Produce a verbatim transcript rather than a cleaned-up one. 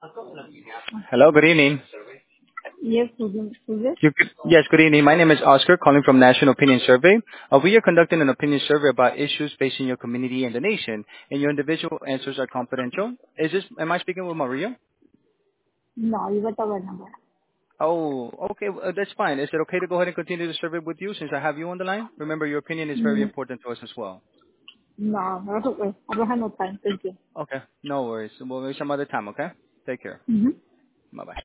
Hello, good evening. Yes, Susan. Susan? You could, yes, good evening. My name is Oscar, calling from National Opinion Survey. Uh, we are conducting an opinion survey about issues facing your community and the nation, and your individual answers are confidential. Is this? Am I speaking with Maria? No, you got our number. Oh, okay. Uh, that's fine. Is it okay to go ahead and continue the survey with you since I have you on the line? Remember, your opinion is very Mm, important to us as well. no, that's okay. I don't have no time. Thank you. Okay, no worries. We'll make some other time. Okay. Take care. Mm-hmm. Bye bye.